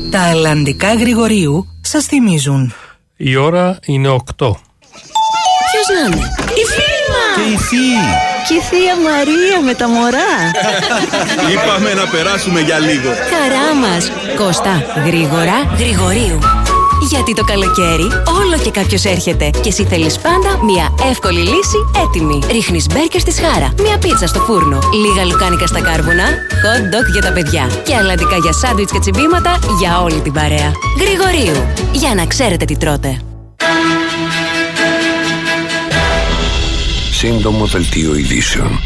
Τα αλλαντικά Γρηγορίου σας θυμίζουν. Η ώρα είναι 8. Ποιος να είναι? Η φίλη μας! Και η θεία! Και η θεία Μαρία με τα μωρά. Είπαμε να περάσουμε για λίγο. Χαρά μας. Κώστα, γρήγορα, Γρηγορίου. Γιατί το καλοκαίρι όλο και κάποιος έρχεται και εσύ θέλεις πάντα μια εύκολη λύση έτοιμη. Ρίχνεις μπέρκερ στη σχάρα, μια πίτσα στο φούρνο, λίγα λουκάνικα στα κάρβουνα, hot dog για τα παιδιά και αλλαντικά για σάντουιτς και τσιμπήματα για όλη την παρέα. Γρηγορίου, για να ξέρετε τι τρώτε. Σύντομο δελτίο ειδήσεων.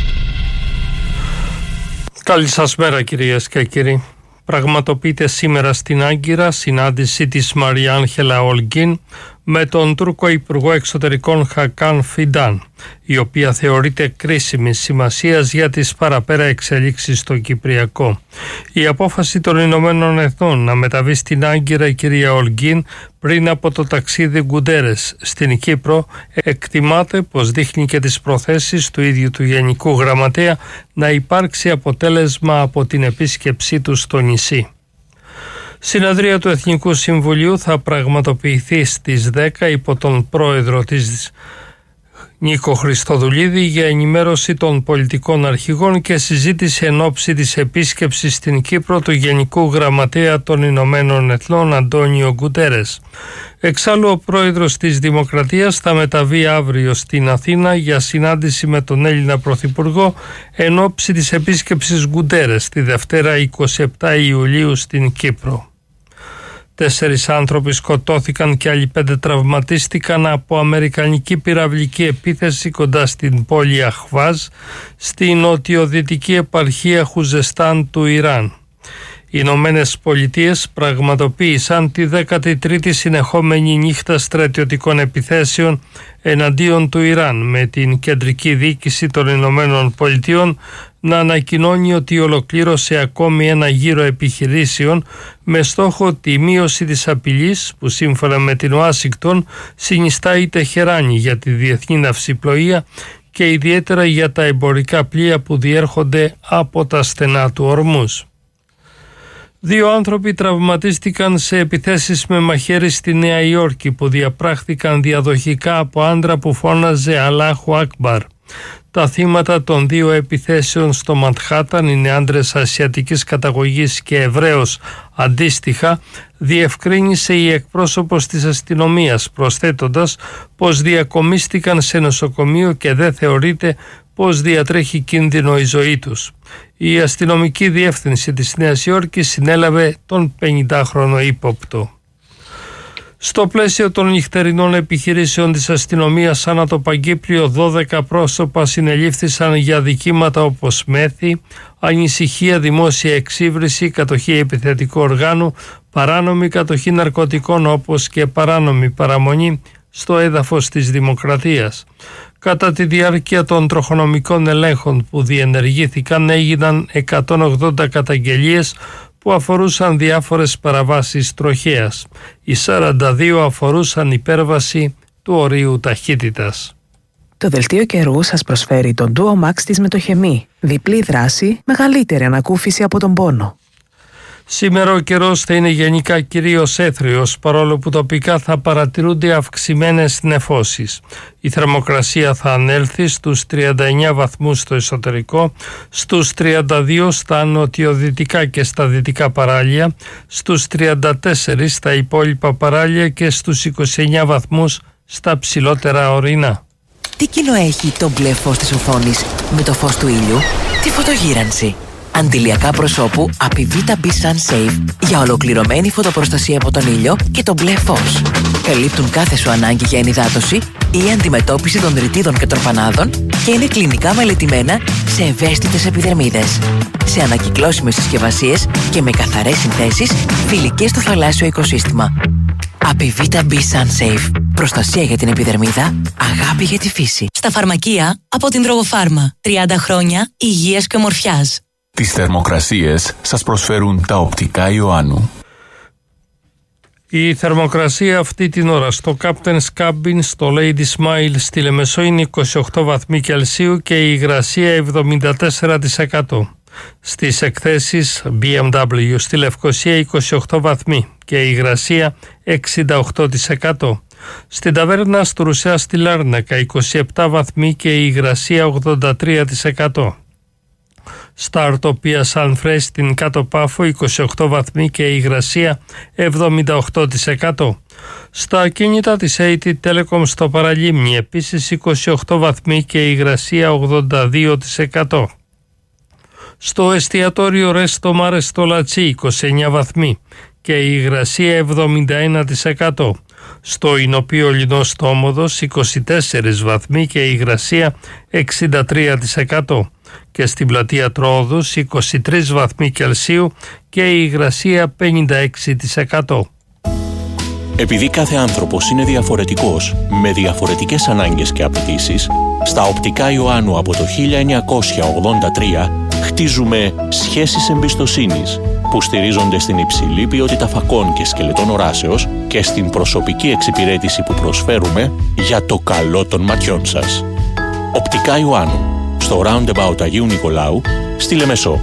Καλή σας μέρα κυρίες και κύριοι. Πραγματοποιείται σήμερα στην Άγκυρα συνάντηση της Μαρία Άγχελα Ολγκίν με τον Τούρκο Υπουργό Εξωτερικών Χακάν Φιντάν, η οποία θεωρείται κρίσιμη σημασίας για τις παραπέρα εξελίξεις στο Κυπριακό. Η απόφαση των Ηνωμένων Εθνών να μεταβεί στην Άγκυρα η κυρία Ολγκίν πριν από το ταξίδι Γκουντέρες στην Κύπρο εκτιμάται πως δείχνει και τις προθέσεις του ίδιου του Γενικού Γραμματέα να υπάρξει αποτέλεσμα από την επίσκεψή του στο νησί. Συνεδρία του Εθνικού Συμβουλίου θα πραγματοποιηθεί στις 10 υπό τον πρόεδρο της Νίκο Χριστοδουλίδη για ενημέρωση των πολιτικών αρχηγών και συζήτηση εν ώψη της επίσκεψης στην Κύπρο του Γενικού Γραμματέα των Ηνωμένων Εθνών Αντώνιο Γκουντέρες. Εξάλλου ο πρόεδρος της Δημοκρατίας θα μεταβεί αύριο στην Αθήνα για συνάντηση με τον Έλληνα Πρωθυπουργό εν ώψη της επίσκεψης Γκουντέρες τη Δευτέρα 27 Ιουλίου στην Κύπρο. 4 άνθρωποι σκοτώθηκαν και άλλοι 5 τραυματίστηκαν από αμερικανική πυραυλική επίθεση κοντά στην πόλη Αχβάζ, στη νοτιοδυτική επαρχία Χουζεστάν του Ιράν. Οι Ηνωμένες Πολιτείες πραγματοποίησαν τη 13η συνεχόμενη νύχτα στρατιωτικών επιθέσεων εναντίον του Ιράν, με την κεντρική διοίκηση των Ηνωμένων Πολιτείων να ανακοινώνει ότι ολοκλήρωσε ακόμη ένα γύρο επιχειρήσεων με στόχο τη μείωση της απειλής που σύμφωνα με την Ουάσιγκτον συνιστά η Τεχεράνη για τη διεθνή ναυσιπλοεία και ιδιαίτερα για τα εμπορικά πλοία που διέρχονται από τα στενά του Ορμούζ. 2 άνθρωποι τραυματίστηκαν σε επιθέσεις με μαχαίρι στη Νέα Υόρκη που διαπράχθηκαν διαδοχικά από άντρα που φώναζε «Αλάχου Ακμπαρ». Τα θύματα των 2 επιθέσεων στο Μανχάταν είναι άντρες ασιατικής καταγωγής και Εβραίος αντίστοιχα, διευκρίνησε η εκπρόσωπος της αστυνομίας, προσθέτοντας πως διακομίστηκαν σε νοσοκομείο και δεν θεωρείται πως διατρέχει κίνδυνο η ζωή τους. Η αστυνομική διεύθυνση της Νέας Υόρκης συνέλαβε τον 50χρονο ύποπτο. Στο πλαίσιο των νυχτερινών επιχειρήσεων της αστυνομίας ανά το Παγκύπριο, 12 πρόσωπα συνελήφθησαν για δικήματα όπως μέθη, ανησυχία, δημόσια εξύβριση, κατοχή επιθετικού οργάνου, παράνομη κατοχή ναρκωτικών όπως και παράνομη παραμονή στο έδαφος της Δημοκρατίας. Κατά τη διάρκεια των τροχονομικών ελέγχων που διενεργήθηκαν έγιναν 180 καταγγελίες που αφορούσαν διάφορες παραβάσεις τροχέας. Οι 42 αφορούσαν υπέρβαση του ορίου ταχύτητας. Το δελτίο καιρού σας προσφέρει τον Duo Max της Μετοχεμή. Διπλή δράση, μεγαλύτερη ανακούφιση από τον πόνο. Σήμερα ο καιρός θα είναι γενικά κυρίως έθριος, παρόλο που τοπικά θα παρατηρούνται αυξημένες νεφώσεις. Η θερμοκρασία θα ανέλθει στους 39 βαθμούς στο εσωτερικό, στους 32 στα νοτιοδυτικά και στα δυτικά παράλια, στους 34 στα υπόλοιπα παράλια και στους 29 βαθμούς στα ψηλότερα ορεινά. Τι κοινό έχει το μπλε φως της οθόνης με το φως του ήλιου? Τη φωτογύρανση. Αντιλιακά προσώπου Apivita B Sun Safe για ολοκληρωμένη φωτοπροστασία από τον ήλιο και το μπλε φως. Καλύπτουν κάθε σου ανάγκη για ενυδάτωση ή αντιμετώπιση των ρητίδων και τροφανάδων και είναι κλινικά μελετημένα σε ευαίσθητες επιδερμίδες. Σε ανακυκλώσιμες συσκευασίες και με καθαρές συνθέσεις φιλικές στο θαλάσσιο οικοσύστημα. Apivita B Sun Safe. Προστασία για την επιδερμίδα, αγάπη για τη φύση. Στα φαρμακεία από την Τρογοφάρμα. 30 χρόνια υγείας και ομορφιάς. Τις θερμοκρασίες σας προσφέρουν τα οπτικά Ιωάννου. Η θερμοκρασία αυτή την ώρα στο Captain's Cabin στο Lady Smile στη Λεμεσό είναι 28 βαθμοί Κελσίου και η υγρασία 74%. Στις εκθέσεις BMW στη Λευκοσία 28 βαθμοί και η υγρασία 68%. Στην ταβέρνα Στρουσέα στη Λάρνακα 27 βαθμοί και η υγρασία 83%. Στα Αρτοπία Σανφρέ στην Κάτω Πάφο 28 βαθμοί και η υγρασία 78%. Στα ακίνητα της AT Telecom στο Παραλίμνη επίσης 28 βαθμοί και η υγρασία 82%. Στο εστιατόριο Ρέστο Μάρε στο Λατσί 29 βαθμοί και η υγρασία 71%. Στο Ινοπείο Λινός στο Όμοδος 24 βαθμοί και η υγρασία 63%. Και στην πλατεία Τρόοδους 23 βαθμοί Κελσίου και η υγρασία 56%. Επειδή κάθε άνθρωπος είναι διαφορετικός, με διαφορετικές ανάγκες και απαιτήσεις, στα Οπτικά Ιωάννου από το 1983 χτίζουμε σχέσεις εμπιστοσύνης που στηρίζονται στην υψηλή ποιότητα φακών και σκελετών οράσεως και στην προσωπική εξυπηρέτηση που προσφέρουμε για το καλό των ματιών σας. Οπτικά Ιωάννου, στο Roundabout Αγίου Νικολάου, στη Λεμεσό.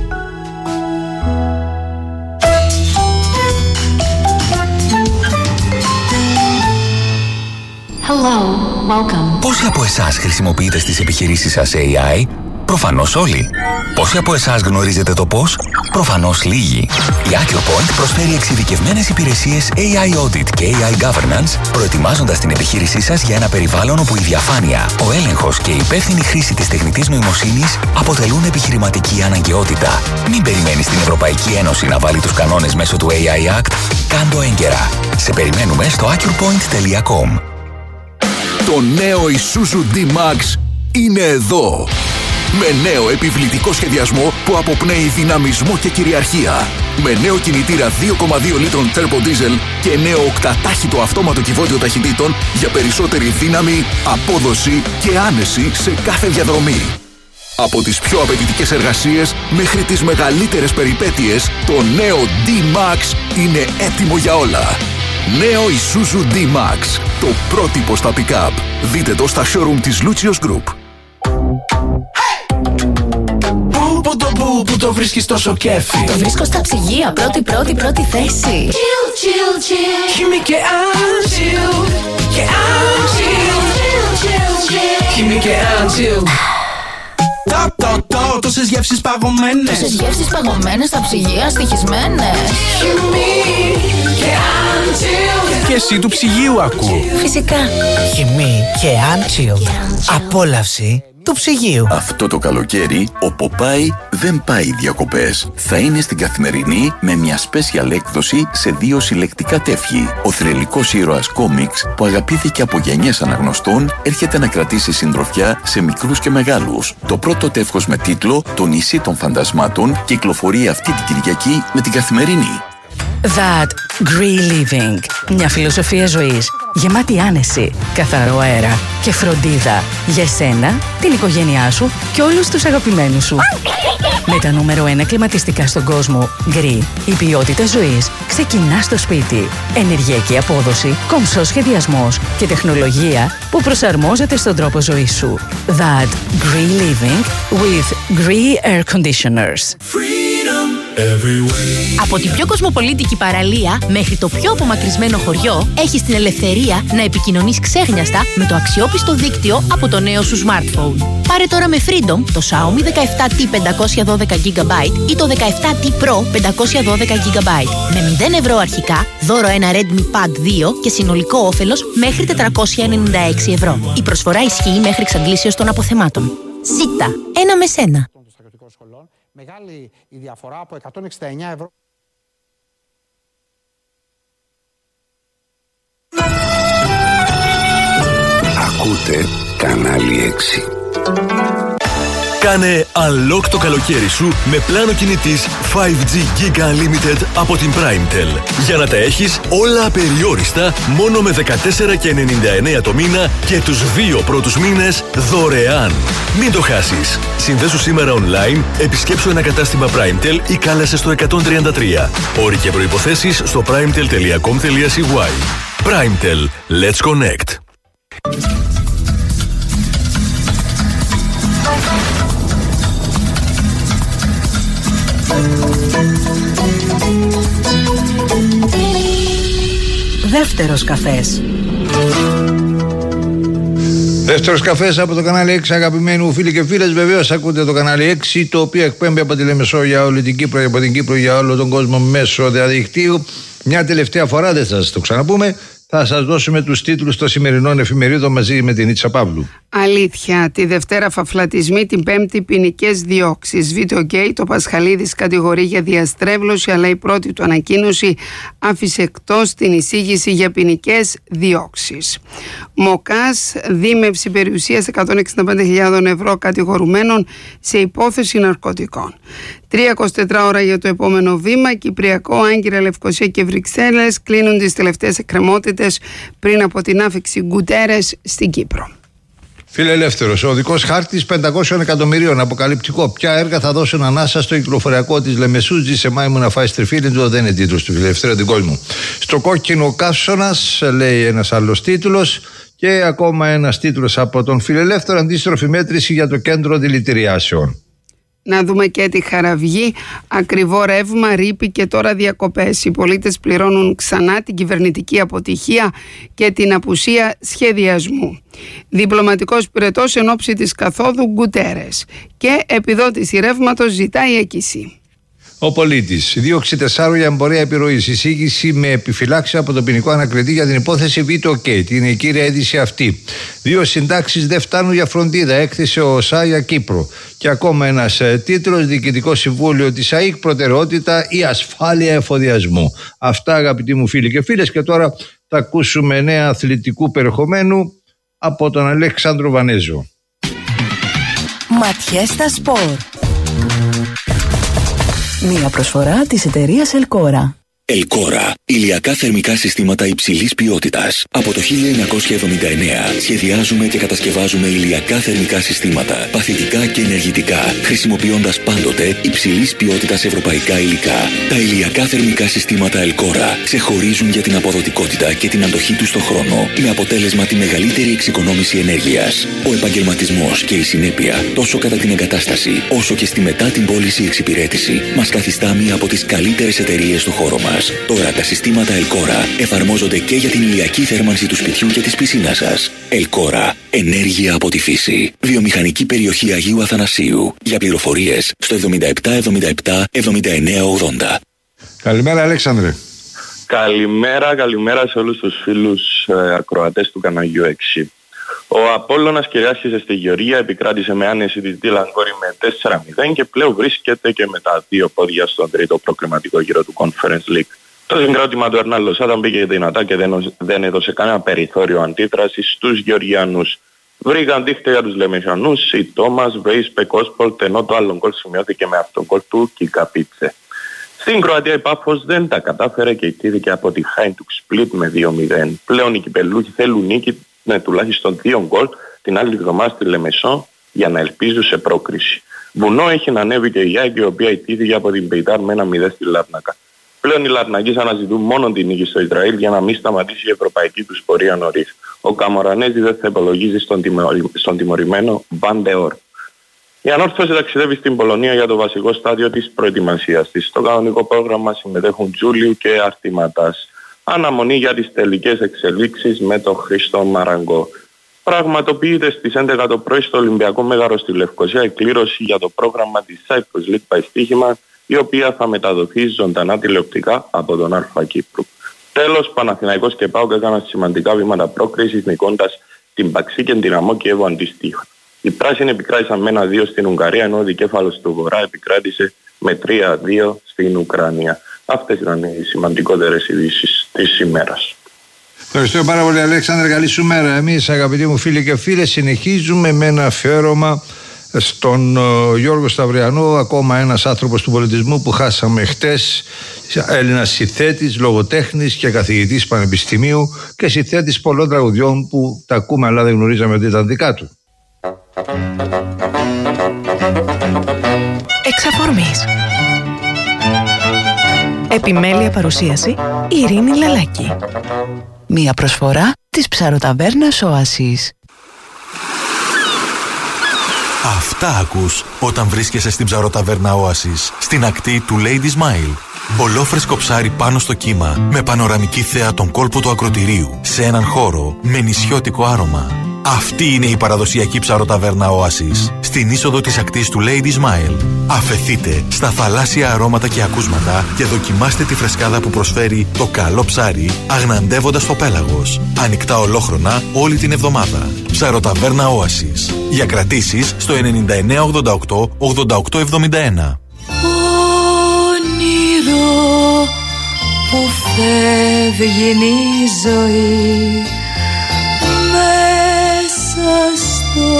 Hello, welcome. Πόσοι από εσάς χρησιμοποιείτε στις επιχειρήσεις σας AI? Προφανώς όλοι. Πόσοι από εσάς γνωρίζετε το πώς? Προφανώς λίγοι. Η AccuPoint προσφέρει εξειδικευμένες υπηρεσίες AI Audit και AI Governance, προετοιμάζοντας την επιχείρησή σας για ένα περιβάλλον όπου η διαφάνεια, ο έλεγχος και η υπεύθυνη χρήση της τεχνητής νοημοσύνης αποτελούν επιχειρηματική αναγκαιότητα. Μην περιμένεις την Ευρωπαϊκή Ένωση να βάλει τους κανόνες μέσω του AI Act. Κάντο έγκαιρα. Σε περιμένουμε στο accurpoint.com. Το νέο Isuzu D-Max είναι εδώ. Με νέο επιβλητικό σχεδιασμό που αποπνέει δυναμισμό και κυριαρχία. Με νέο κινητήρα 2,2 λίτρων turbo diesel και νέο οκτατάχυτο αυτόματο κυβότιο ταχυτήτων για περισσότερη δύναμη, απόδοση και άνεση σε κάθε διαδρομή. Από τις πιο απαιτητικές εργασίες μέχρι τις μεγαλύτερες περιπέτειες, το νέο D-Max είναι έτοιμο για όλα. Νέο Isuzu D-Max, το πρότυπο στα pick-up. Δείτε το στα showroom της Lucius Group. Πού το βρίσκεις τόσο κέφι? Το βρίσκω στα ψυγεία, πρώτη θέση. Χίμη και Angel, και Angel. Χίμη και Angel. Τόσες γεύσεις παγωμένες. Τόσες γεύσεις παγωμένες στα ψυγεία, στοιχισμένες. Χίμη και Angel. Και εσύ του ψυγείου ακού. Φυσικά. Χίμη και Angel. Απόλαυση του ψυγείου. Αυτό το καλοκαίρι ο Ποπάι δεν πάει διακοπές. Θα είναι στην Καθημερινή με μια special έκδοση σε 2 συλλεκτικά τεύχη. Ο θρυλικός ήρωας κόμιξ που αγαπήθηκε από γενιές αναγνωστών έρχεται να κρατήσει συντροφιά σε μικρούς και μεγάλους. Το πρώτο τεύχος με τίτλο «Το νησί των φαντασμάτων» κυκλοφορεί αυτή την Κυριακή με την Καθημερινή. That Green Living. Μια φιλοσοφία ζωής γεμάτη άνεση, καθαρό αέρα και φροντίδα για εσένα, την οικογένειά σου και όλους τους αγαπημένους σου. Με τα νούμερο 1 κλιματιστικά στον κόσμο, Green, η ποιότητα ζωής ξεκινά στο σπίτι. Ενεργειακή απόδοση, κομψός σχεδιασμός και τεχνολογία που προσαρμόζεται στον τρόπο ζωής σου. That Green Living with Green Air Conditioners. Από την πιο κοσμοπολίτικη παραλία μέχρι το πιο απομακρυσμένο χωριό, έχεις την ελευθερία να επικοινωνείς ξέχνιαστα με το αξιόπιστο δίκτυο από το νέο σου smartphone. Πάρε τώρα με Freedom το Xiaomi 17T 512GB ή το 17T Pro 512GB. Με 0 ευρώ αρχικά, δώρο ένα Redmi Pad 2 και συνολικό όφελος μέχρι 496 ευρώ. Η προσφορά ισχύει μέχρι εξαντλήσεως των αποθεμάτων. Ζήτα ένα με σένα. Μεγάλη η διαφορά από 169 ευρώ. Ακούτε κανάλι 6. Κάνε unlock το καλοκαίρι σου με πλάνο κινητής 5G Giga Unlimited από την PrimeTel. Για να τα έχεις όλα απεριόριστα μόνο με 14,99 το μήνα και τους 2 πρώτους μήνες δωρεάν. Μην το χάσεις. Συνδέσου σήμερα online, επισκέψου ένα κατάστημα PrimeTel ή κάλεσε στο 133. Όροι και προϋποθέσεις στο primetel.com.cy. PrimeTel. Let's connect. δεύτερος καφές. Δεύτερος καφές από το κανάλι 6, αγαπημένοι μου φίλοι και φίλες. Βεβαίως ακούτε το κανάλι 6, το οποίο εκπέμπει από τη Λεμεσό για όλη την Κύπρο, από την Κύπρο για όλο τον κόσμο μέσω διαδικτύου. Μια τελευταία φορά, δεν θα σας το ξαναπούμε, θα σας δώσουμε τους τίτλους των σημερινών εφημερίδων μαζί με την Ίτσα Παύλου. Αλήθεια, τη Δευτέρα φαφλατισμοί, την Πέμπτη ποινικές διώξεις. Βίντεο γκέι, το Πασχαλίδης κατηγορεί για διαστρέβλωση, αλλά η πρώτη του ανακοίνωση άφησε εκτός την εισήγηση για ποινικές διώξεις. Μοκάς, δίμευση περιουσίας 165.000 ευρώ κατηγορουμένων σε υπόθεση ναρκωτικών. 3-24 ώρα για το επόμενο βήμα. Κυπριακό, Άγκυρα, Λευκοσία και Βρυξέλλες κλείνουν τις τελευταίες εκκρεμότητες πριν από την άφηξη Γκουτέρες στην Κύπρο. Φιλελεύθερος, ο οδικός χάρτης 500 εκατομμυρίων. Αποκαλυπτικό. Ποια έργα θα δώσουν ανάσα στο κυκλοφοριακό της Λεμεσού. Ζήσε Μάιμου να φάει στριφίλιντζο. Δεν είναι τίτλος του Φιλελευθέρου την κόσμου. Στο κόκκινο καύσωνας, λέει ένας άλλος τίτλος. Και ακόμα ένας τίτλος από τον Φιλελεύθερο. Αντίστροφη μέτρηση για το κέντρο δηλητηριάσεων. Να δούμε και τη Χαραυγή. Ακριβό ρεύμα, ρήπη και τώρα διακοπές. Οι πολίτες πληρώνουν ξανά την κυβερνητική αποτυχία και την απουσία σχεδιασμού. Διπλωματικός πυρετός εν ώψη της καθόδου Γκουτέρες. Και επιδότηση ρεύματος ζητάει έκκηση. Ο πολίτης. Δίωξη 4 για εμπορία επιρροής. Εισήγηση με επιφυλάξει από τον ποινικό ανακριτή για την υπόθεση Βίτο Κέιτ. Είναι η κύρια είδηση αυτή. 2 συντάξεις δεν φτάνουν για φροντίδα. Έκθεσε ο ΩΣΑ για Κύπρο. Και ακόμα ένας τίτλος. Διοικητικό Συμβούλιο της ΑΕΚ. Προτεραιότητα η ασφάλεια εφοδιασμού. Αυτά, αγαπητοί μου φίλοι και φίλες. Και τώρα θα ακούσουμε νέα αθλητικού περιεχομένου από τον Αλέξανδρο Βανέζο. Ματιές στα σπορ. Μία προσφορά της εταιρείας Ελκόρα. Ελκόρα. Ηλιακά θερμικά συστήματα υψηλής ποιότητας. Από το 1979 σχεδιάζουμε και κατασκευάζουμε ηλιακά θερμικά συστήματα, παθητικά και ενεργητικά, χρησιμοποιώντας πάντοτε υψηλής ποιότητας ευρωπαϊκά υλικά. Τα ηλιακά θερμικά συστήματα Ελκόρα ξεχωρίζουν για την αποδοτικότητα και την αντοχή τους στον χρόνο, με αποτέλεσμα τη μεγαλύτερη εξοικονόμηση ενέργειας. Ο επαγγελματισμός και η συνέπεια, τόσο κατά την εγκατάσταση, όσο και στη μετά την πώληση εξυπηρέτηση, μας καθιστά μία από τις καλύτερες εταιρείες στο χώρο μας. Τώρα τα συστήματα Ελκόρα εφαρμόζονται και για την ηλιακή θέρμανση του σπιτιού και της πισίνας σας. Ελκόρα. Ενέργεια από τη φύση. Βιομηχανική περιοχή Αγίου Αθανασίου. Για πληροφορίες στο 7777 7980. Καλημέρα, Αλέξανδρε. Καλημέρα σε όλους τους φίλους ακροατές του καναλιού 6. Ο Απόλλωνας κυριάρχησε στη Γεωργία, επικράτησε με άνεση τη Τίλανγκόρη με 4-0 και πλέον βρίσκεται και με τα 2 πόδια στον τρίτο προκριματικό γύρο του Conference League. Το συγκρότημα του Ερνάν Λοσάδα μπήκε δυνατά και δεν έδωσε κανένα περιθώριο αντίδρασης στους Γεωργιανούς. Βρήκαν δίχτυα για τους Λεμεσανούς, οι Τόμας, Βέις, Πεκόσπολτ, ενώ το άλλο γκολ σημειώθηκε με αυτόν γκολ του Κικαπίτσε. Στην Κροατία η Πάφος δεν τα κατάφερε και ιτήθηκε από τη Χάιντουκ Σπλίτ με 2-0. Πλέον οι κυπελούχοι θέλουν νίκη με τουλάχιστον 2 γκολ την άλλη εβδομάδα στη Λεμεσό για να ελπίζουν σε πρόκριση. Βουνό έχει να ανέβει και η Γιάκη, η οποία ιτήθηκε από την Πεϊτάρ με 1-0 στη Λάρνακα. Πλέον οι Λαρνακείς αναζητούν μόνο την νίκη στο Ισραήλ για να μην σταματήσει η ευρωπαϊκή τους πορεία νωρίς. Ο Καμορανέζη δεν θα υπολογίζει στον τιμωρημένο Βαντεόρ. Η Ανόρθωση ταξιδεύει στην Πολωνία για το βασικό στάδιο της προετοιμασίας της. Στο κανονικό πρόγραμμα συμμετέχουν Τζούλιου και Αρτηματάς. Αναμονή για τις τελικές εξελίξεις με τον Χρήστο Μαραγκό. Πραγματοποιείται στις 11 το πρωί στο Ολυμπιακό Μέγαρο στη Λευκοσία η κλήρωση για το πρόγραμμα της Cyprus League by στοίχημα, η οποία θα μεταδοθεί ζωντανά τηλεοπτικά από τον Α Κύπρου. Τέλος, Παναθηναϊκός και ΠΑΟΚ έκαναν σημαντικά βήματα πρόκρισης νικώντας την Παξί και την Αμό Κιέβο αντίστοιχα. Οι πράσινοι επικράτησαν με 1-2 στην Ουγγαρία, ενώ ο δικέφαλος του Βορρά επικράτησε με 3-2 στην Ουκρανία. Αυτές ήταν οι σημαντικότερες ειδήσεις της ημέρας. Ευχαριστώ πάρα πολύ, Αλέξανδρε. Καλή σου μέρα. Εμείς, αγαπητοί μου φίλοι και φίλες, συνεχίζουμε με ένα αφιέρωμα στον Γιώργο Σταυριανό, ακόμα ένας άνθρωπος του πολιτισμού που χάσαμε χτες, Έλληνας συνθέτης, λογοτέχνης και καθηγητής πανεπιστημίου και συνθέτης πολλών τραγουδιών που τα ακούμε αλλά δεν γνωρίζαμε ότι ήταν δικά του. Εξαφορμής. Επιμέλεια παρουσίαση Ειρήνη Λαλάκη. Μία προσφορά της ψαροταβέρνας Οάσης. Αυτά ακούς όταν βρίσκεσαι στην ψαροταβέρνα Oasis, στην ακτή του Lady Smile. Ολόφρεσκο ψάρι πάνω στο κύμα, με πανοραμική θέα τον κόλπο του ακροτηρίου, σε έναν χώρο με νησιώτικο άρωμα. Αυτή είναι η παραδοσιακή ψαροταβέρνα Oasis, στην είσοδο της ακτής του Lady Smile. Αφεθείτε στα θαλάσσια αρώματα και ακούσματα και δοκιμάστε τη φρεσκάδα που προσφέρει το καλό ψάρι, αγναντεύοντας το πέλαγος. Ανοιχτά ολόχρονα όλη την εβδομάδα. Ψαροταβέρνα Oasis. Για κρατήσεις στο 9988 8871. Όνειρο που φεύγει η ζωή, μέσα στο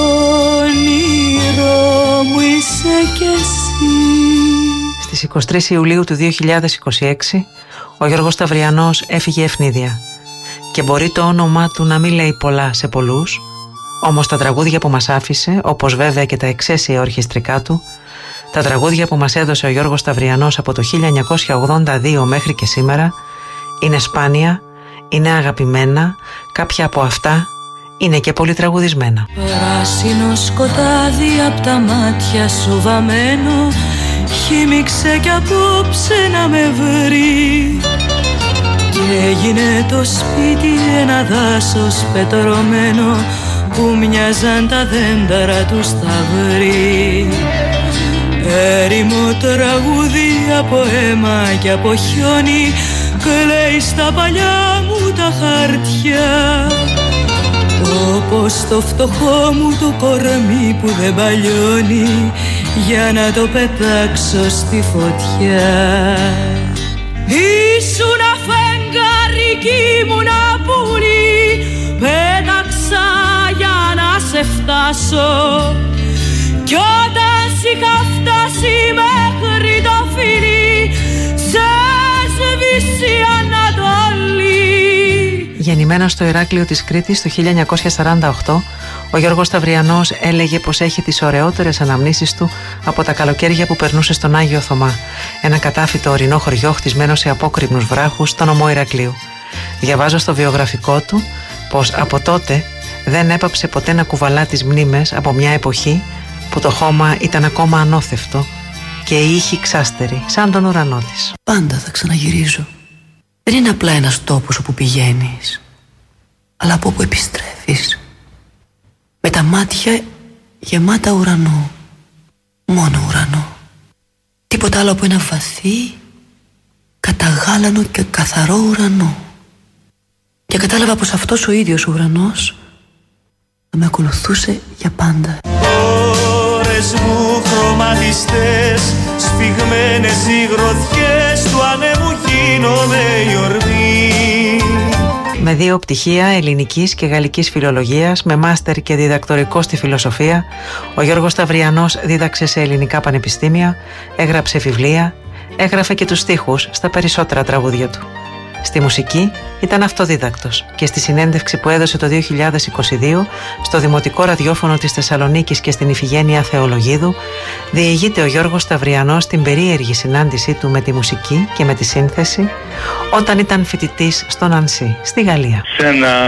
όνειρο μου είσαι κι εσύ. Στις 23 Ιουλίου του 2026 ο Γιώργος Σταυριανός έφυγε ευνίδια. Και μπορεί το όνομά του να μην λέει πολλά σε πολλούς, όμως τα τραγούδια που μας άφησε, όπως βέβαια και τα εξαίσια ορχιστρικά του, τα τραγούδια που μας έδωσε ο Γιώργος Σταυριανός από το 1982 μέχρι και σήμερα, είναι σπάνια, είναι αγαπημένα, κάποια από αυτά είναι και πολύ τραγουδισμένα. Πράσινο σκοτάδι απ' τα μάτια σου βαμμένο, χύμιξε κι απόψε να με βρει. Και έγινε το σπίτι ένα δάσος πετρωμένο, που μοιάζαν τα δέντρα του σταυρί. Έρημο τραγούδι από αίμα και από χιόνι, κλαίει στα παλιά μου τα χαρτιά. Όπως το φτωχό μου το κορμί που δεν παλιώνει, για να το πετάξω στη φωτιά. Ήσουν αφέγγαρη κι ήμουνα πουλί, πέταξα για να σε φτάσω. Κι όταν σ' είχα φτάσει μέχρι το φιλί, σε σβήσει Ανατολή. Γεννημένος στο Ηράκλειο της Κρήτης το 1948, ο Γιώργος Σταυριανός έλεγε πως έχει τις ωραιότερες αναμνήσεις του από τα καλοκαίρια που περνούσε στον Άγιο Θωμά, ένα κατάφυτο ορεινό χωριό χτισμένο σε απόκρημνους βράχους στο νομό Ηρακλείου. Διαβάζω στο βιογραφικό του πως από τότε δεν έπαψε ποτέ να κουβαλά τις μνήμες από μια εποχή που το χώμα ήταν ακόμα ανώθευτο και η ήχη ξάστερη σαν τον ουρανό της. Πάντα θα ξαναγυρίζω. Δεν είναι απλά ένας τόπος όπου πηγαίνεις, αλλά από όπου επιστρέφεις, με τα μάτια γεμάτα ουρανό. Μόνο ουρανό. Τίποτα άλλο από ένα βαθύ, καταγάλανο και καθαρό ουρανό. Και κατάλαβα πως αυτός ο ίδιος ουρανός θα με ακολουθούσε για πάντα. Ώρες μου χρωματιστές, σφιγμένες οι γροθιές του ανέμου γίνομαι η ορμή. Με 2 πτυχία ελληνικής και γαλλικής φιλολογίας, με μάστερ και διδακτορικό στη φιλοσοφία, ο Γιώργος Σταυριανός δίδαξε σε ελληνικά πανεπιστήμια, έγραψε βιβλία, έγραφε και τους στίχους στα περισσότερα τραγούδια του. Στη μουσική ήταν αυτοδίδακτος και στη συνέντευξη που έδωσε το 2022 στο Δημοτικό Ραδιόφωνο της Θεσσαλονίκης και στην Ιφηγένεια Θεολογίδου, διηγείται ο Γιώργος Σταυριανός την περίεργη συνάντησή του με τη μουσική και με τη σύνθεση όταν ήταν φοιτητής στο Νανσί, στη Γαλλία. Σε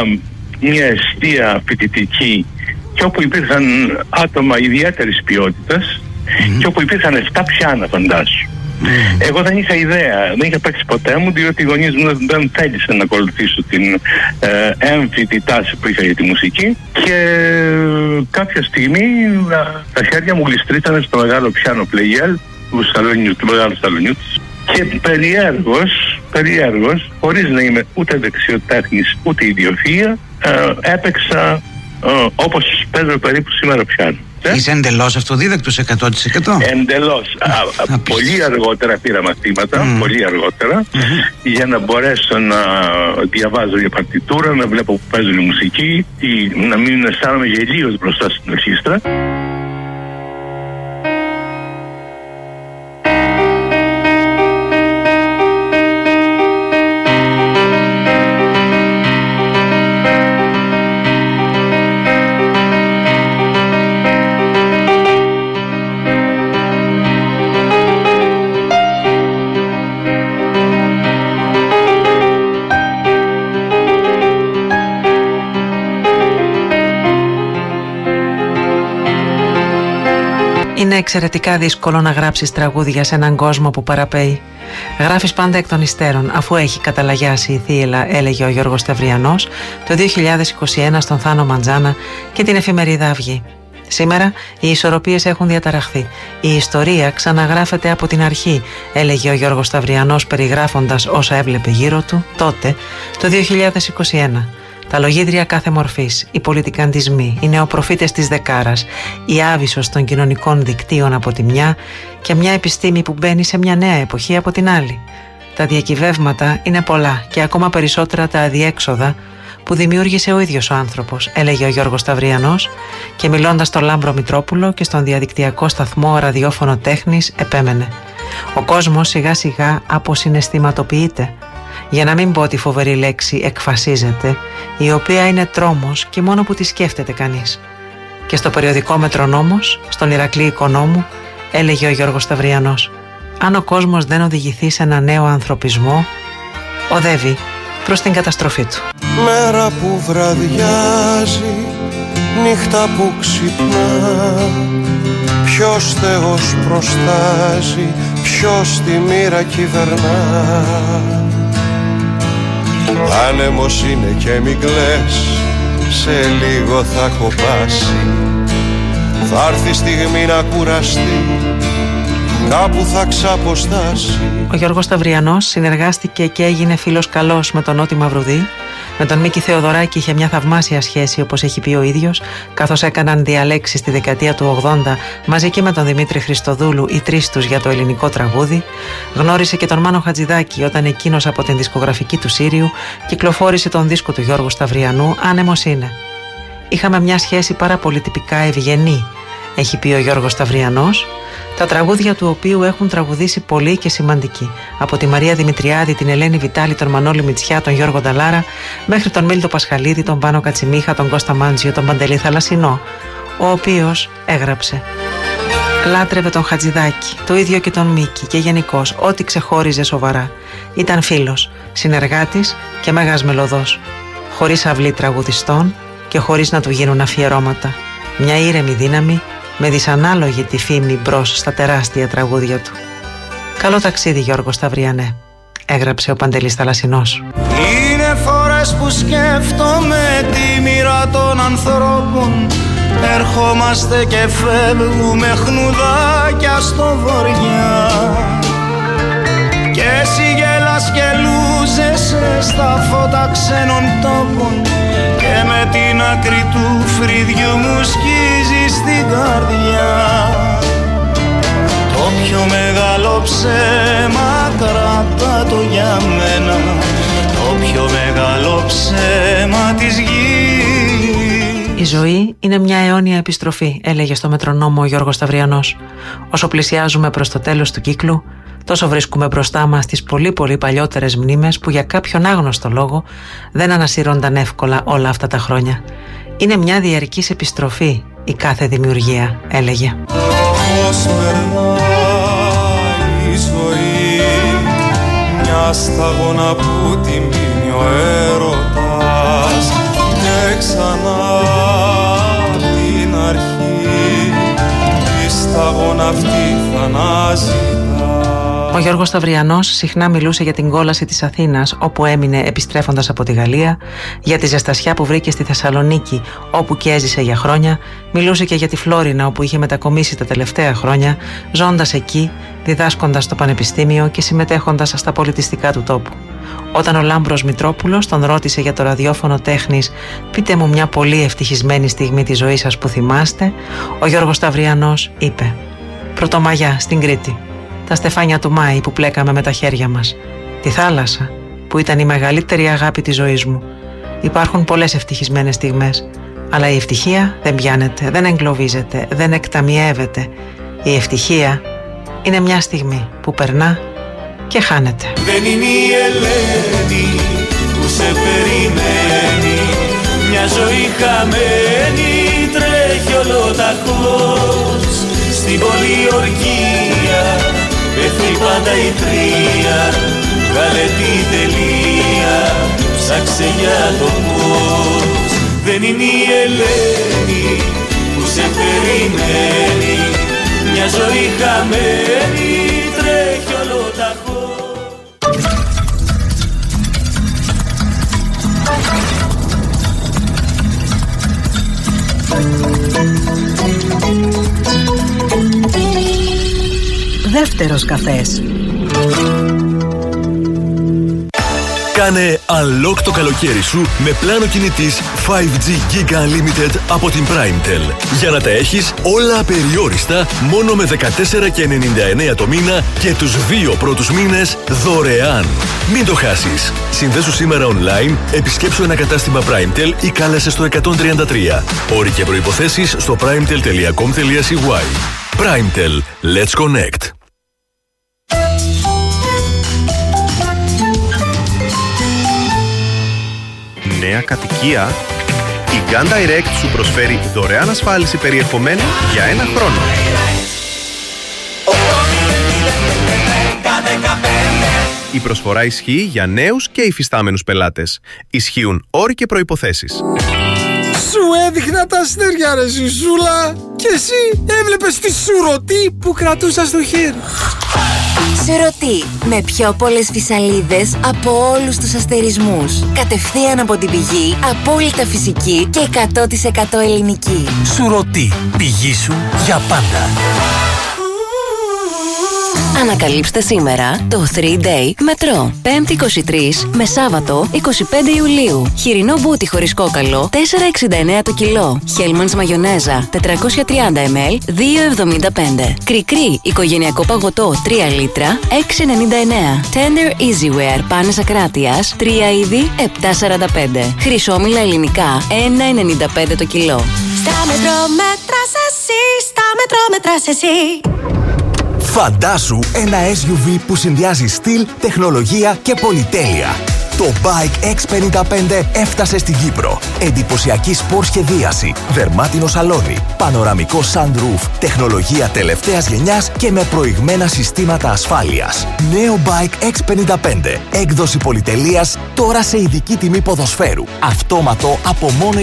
μια εστία φοιτητική και όπου υπήρχαν άτομα ιδιαίτερης ποιότητας και όπου υπήρχαν 7 πιάνα, φαντάσου. Εγώ δεν είχα ιδέα, δεν είχα παίξει ποτέ μου, διότι οι γονείς μου δεν θέλησαν να ακολουθήσω την έμφυτη τάση που είχα για τη μουσική, και κάποια στιγμή τα χέρια μου γλιστρήσανε στο μεγάλο πιάνο Πλεγιέλ του μεγάλου σαλονιού της, και περιέργως, χωρίς να είμαι ούτε δεξιοτέχνης ούτε ιδιοφυΐα, έπαιξα όπως παίζω περίπου σήμερα πιάνο. Είσαι εντελώς αυτοδίδακτος 100%? Εντελώς. Πολύ αργότερα πήρα μαθήματα, πολύ αργότερα, για να μπορέσω να διαβάζω για παρτιτούρα, να βλέπω που παίζουν η μουσική, να μην αισθάνομαι γελίος μπροστά στην ορχήστρα. Είναι εξαιρετικά δύσκολο να γράψεις τραγούδια σε έναν κόσμο που παραπέει. Γράφεις πάντα εκ των υστέρων, αφού έχει καταλαγιάσει η θύελλα, έλεγε ο Γιώργος Σταυριανός το 2021 στον Θάνο Μαντζάνα και την εφημερίδα Αυγή. Σήμερα οι ισορροπίες έχουν διαταραχθεί. Η ιστορία ξαναγράφεται από την αρχή, έλεγε ο Γιώργος Σταυριανός περιγράφοντας όσα έβλεπε γύρω του τότε, το 2021. Τα λογίδρια κάθε μορφής, οι πολιτικαντισμοί, οι νεοπροφήτες της δεκάρας, η άβυσσος των κοινωνικών δικτύων από τη μια και μια επιστήμη που μπαίνει σε μια νέα εποχή από την άλλη. Τα διακυβεύματα είναι πολλά και ακόμα περισσότερα τα αδιέξοδα που δημιούργησε ο ίδιος ο άνθρωπος, έλεγε ο Γιώργος Σταυριανός και μιλώντας στον Λάμπρο Μητρόπουλο και στον διαδικτυακό σταθμό ραδιόφωνο τέχνης επέμενε. Ο κόσμος σιγά σιγά αποσυναισθηματοποιείται, για να μην πω τη φοβερή λέξη εκφασίζεται, η οποία είναι τρόμος και μόνο που τη σκέφτεται κανείς. Και στο περιοδικό Μετρονόμος, στον Ηρακλή Οικονόμου, έλεγε ο Γιώργος Σταυριανός, αν ο κόσμος δεν οδηγηθεί σε ένα νέο ανθρωπισμό, οδεύει προς την καταστροφή του. Μέρα που βραδιάζει, νύχτα που ξυπνά, ποιος Θεός προστάζει, ποιος τη μοίρα κυβερνά. Άνεμος είναι και μην κλαις, σε λίγο θα κοπάσει, θα έρθει στιγμή να κουραστεί, κάπου θα ξαποστάσει. Ο Γιώργος Σταυριανός συνεργάστηκε και έγινε φίλος καλός με τον Νότι Μαυρουδή. Με τον Μίκη Θεοδωράκη είχε μια θαυμάσια σχέση, όπως έχει πει ο ίδιος, καθώς έκαναν διαλέξεις στη δεκαετία του 80 μαζί και με τον Δημήτρη Χριστοδούλου, οι τρεις τους για το ελληνικό τραγούδι. Γνώρισε και τον Μάνο Χατζηδάκη όταν εκείνος από την δισκογραφική του Σύριου κυκλοφόρησε τον δίσκο του Γιώργου Σταυριανού, Άνεμος είναι. Είχαμε μια σχέση πάρα πολύ τυπικά ευγενή, έχει πει ο Γιώργος Σταυριανός, τα τραγούδια του οποίου έχουν τραγουδήσει πολλοί και σημαντικοί. Από τη Μαρία Δημητριάδη, την Ελένη Βιτάλη, τον Μανώλη Μητσιά, τον Γιώργο Νταλάρα, μέχρι τον Μίλτο Πασχαλίδη, τον Πάνο Κατσιμίχα, τον Κώστα Μάντζιο, τον Παντελή Θαλασσινό, ο οποίος έγραψε. Λάτρευε τον Χατζηδάκη, το ίδιο και τον Μίκη και γενικώς ό,τι ξεχώριζε σοβαρά. Ήταν φίλος, συνεργάτης και μέγας μελωδός, χωρίς αυλή τραγουδιστών και χωρίς να του γίνουν αφιερώματα. Μια ήρεμη δύναμη με δυσανάλογη τη φήμη μπρος στα τεράστια τραγούδια του. Καλό ταξίδι Γιώργο Σταυριανέ, έγραψε ο Παντελής Θαλασσινός. Είναι φορές που σκέφτομαι τη μοίρα των ανθρώπων, ερχόμαστε και φεύγουμε χνουδάκια στο βοριά, και εσύ γελάς και λούζεσαι στα φώτα ξένων τόπων, και με την άκρη του φρύδιου μου σκίζεις την καρδιά. Το πιο μεγάλο ψέμα κράτα το για μένα, το πιο μεγάλο ψέμα της γης. Η ζωή είναι μια αιώνια επιστροφή, έλεγε στο Μετρονόμο ο Γιώργος Σταυριανός. Όσο πλησιάζουμε προς το τέλος του κύκλου, τόσο βρίσκουμε μπροστά μας τις πολύ πολύ παλιότερες μνήμες που για κάποιον άγνωστο λόγο δεν ανασύρονταν εύκολα όλα αυτά τα χρόνια. Είναι μια διαρκής επιστροφή η κάθε δημιουργία, έλεγε. Πώς περνάει η ζωή, μια σταγόνα που την πίνει ο έρωτας, και ξανά την αρχή η σταγόνα αυτή θα αναζητά. Ο Γιώργος Σταυριανός συχνά μιλούσε για την κόλαση της Αθήνας όπου έμεινε επιστρέφοντας από τη Γαλλία, για τη ζεστασιά που βρήκε στη Θεσσαλονίκη όπου και έζησε για χρόνια, μιλούσε και για τη Φλόρινα όπου είχε μετακομίσει τα τελευταία χρόνια, ζώντας εκεί, διδάσκοντας στο πανεπιστήμιο και συμμετέχοντας στα πολιτιστικά του τόπου. Όταν ο Λάμπρος Μητρόπουλος τον ρώτησε για το ραδιόφωνο τέχνης, πείτε μου μια πολύ ευτυχισμένη στιγμή της ζωής σας που θυμάστε, ο Γιώργος Σταυριανός είπε: Πρωτομαγιά στην Κρήτη. Τα στεφάνια του Μάη που πλέκαμε με τα χέρια μας. Τη θάλασσα που ήταν η μεγαλύτερη αγάπη της ζωής μου. Υπάρχουν πολλές ευτυχισμένες στιγμές, αλλά η ευτυχία δεν πιάνεται, δεν εγκλωβίζεται, δεν εκταμιεύεται. Η ευτυχία είναι μια στιγμή που περνά και χάνεται. Δεν είναι η Ελένη που σε περιμένει, μια ζωή χαμένη τρέχει ολοταχώς στην πολιορκία. Πέφτει πάντα η τρία, βγάλε τη τελεία, ψάξε για το πώς. Δεν είναι η Ελένη που σε περιμένει, μια ζωή χαμένη τρέχει ολοταχώς. Δεύτερος καφές. Κάνε unlock το καλοκαίρι σου με πλάνο κινητής 5G Giga Unlimited από την PrimeTel. Για να τα έχεις όλα απεριόριστα μόνο με 14,99 το μήνα και τους 2 πρώτους μήνες δωρεάν. Μην το χάσεις. Συνδέσου σήμερα online, επισκέψου ένα κατάστημα PrimeTel ή κάλεσε στο 133. Όροι και προϋποθέσεις στο primetel.com.cy. PrimeTel. Let's connect. Νέα κατοικία. Η Gun Direct σου προσφέρει δωρεάν ασφάλιση περιεχομένου για 1 χρόνο. Η προσφορά ισχύει για νέους και υφιστάμενους πελάτες. Ισχύουν όροι και προϋποθέσεις. Σου έδειχνα τα αστέρια ρε Ζουζούλα και εσύ έβλεπες τη σουρωτή που κρατούσα στο χέρι. Σουρωτή, με πιο πολλές φυσαλίδες από όλους τους αστερισμούς. Κατευθείαν από την πηγή, απόλυτα φυσική και 100% ελληνική. Σουρωτή, πηγή σου για πάντα. Ανακαλύψτε σήμερα το 3-Day Μετρό. 5η 23 με Σάββατο 25 Ιουλίου. Χοιρινό μπούτι χωρίς κόκαλο 4,69 το κιλό. Hellmann's μαγιονέζα 430 ml 2,75. Κρικρί οικογενειακό παγωτό 3 λίτρα 6,99. Tender Easyware πάνες ακράτειας 3 είδη 7,45. Χρυσόμηλα ελληνικά 1,95 το κιλό. Στα μετρό μέτρας εσύ, στα μετρό μέτρας εσύ. Φαντάσου ένα SUV που συνδυάζει στυλ, τεχνολογία και πολυτέλεια. Το Bike X55 έφτασε στην Κύπρο. Εντυπωσιακή σπορ σχεδίαση, δερμάτινο σαλόνι, πανοραμικό sunroof, τεχνολογία τελευταίας γενιάς και με προηγμένα συστήματα ασφάλειας. Νέο Bike X55, έκδοση πολυτελείας, τώρα σε ειδική τιμή ποδοσφαίρου. Αυτόματο από μόνο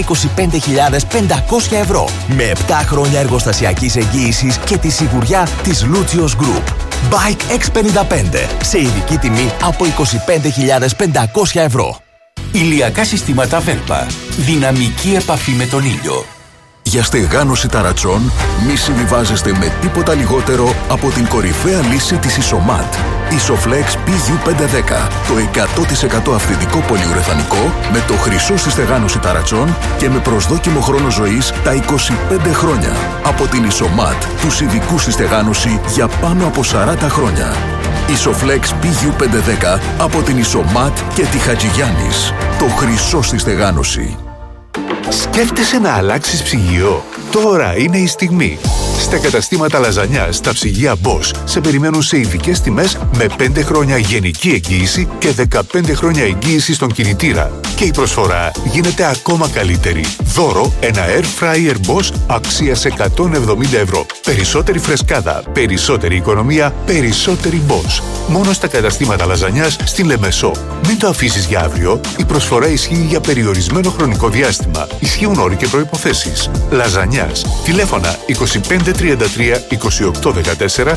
25.500 ευρώ. Με 7 χρόνια εργοστασιακής εγγύησης και τη σιγουριά της Lucios Group. Bike X55 σε ειδική τιμή από 25.500 ευρώ. Ηλιακά συστήματα Velpa. Δυναμική επαφή με τον ήλιο. Για στεγάνωση ταρατσών, μη συμβιβάζεστε με τίποτα λιγότερο από την κορυφαία λύση της Isomat. Isoflex PU510. Το 100% αυθεντικό πολυουρεθανικό με το χρυσό στη στεγάνωση ταρατσών και με προσδόκιμο χρόνο ζωής τα 25 χρόνια. Από την Isomat, τους ειδικούς στη στεγάνωση για πάνω από 40 χρόνια. Isoflex PU510 από την Isomat και τη Χατζηγιάννης. Το χρυσό στη στεγάνωση. Σκέφτεσαι να αλλάξεις ψυγείο? Τώρα είναι η στιγμή. Στα καταστήματα Λαζανιάς, τα ψυγεία Bosch σε περιμένουν σε ειδικές τιμές με 5 χρόνια γενική εγγύηση και 15 χρόνια εγγύηση στον κινητήρα. Και η προσφορά γίνεται ακόμα καλύτερη. Δώρο ένα Air Fryer Bosch αξίας 170 ευρώ. Περισσότερη φρεσκάδα, περισσότερη οικονομία, περισσότερη Bosch. Μόνο στα καταστήματα Λαζανιάς στην Λεμεσό. Μην το αφήσεις για αύριο. Η προσφορά ισχύει για περιορισμένο χρονικό διάστημα. Ισχύουν όροι και προϋποθέσεις. Λαζανιάς. Τηλέφωνα 2533 2814,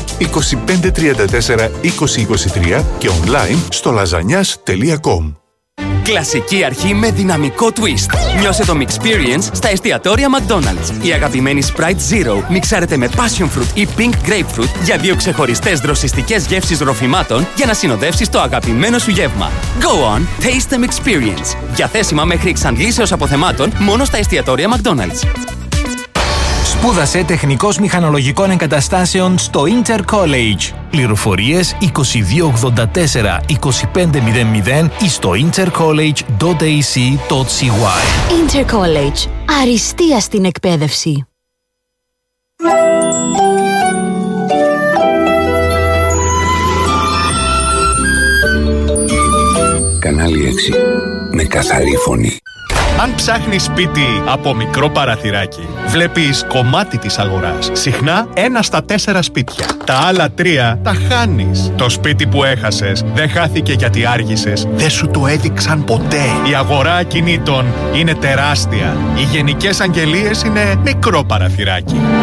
2534 2023 και online στο lasagnas.com. Κλασική αρχή με δυναμικό twist. Νιώσε το Mixperience στα εστιατόρια McDonald's. Η αγαπημένη Sprite Zero μιξάρεται με Passion Fruit ή Pink Grapefruit για 2 ξεχωριστές δροσιστικές γεύσεις ροφημάτων για να συνοδεύσεις το αγαπημένο σου γεύμα. Go on, taste the Mixperience. Διαθέσιμα μέχρι εξαντλήσεως αποθεμάτων μόνο στα εστιατόρια McDonald's. Σπούδασε τεχνικός μηχανολογικών εγκαταστάσεων στο Inter College. Πληροφορίες 2284 2500 ή στο intercollege.ac.cy. Inter College. Αριστεία στην εκπαίδευση. Κανάλι 6. Με καθαρή φωνή. Αν ψάχνεις σπίτι από μικρό παραθυράκι, βλέπεις κομμάτι της αγοράς. Συχνά 1 στα 4 σπίτια. Τα άλλα 3 τα χάνεις. Το σπίτι που έχασες δεν χάθηκε γιατί άργησες. Δεν σου το έδειξαν ποτέ. Η αγορά ακινήτων είναι τεράστια. Οι γενικές αγγελίες είναι μικρό παραθυράκι.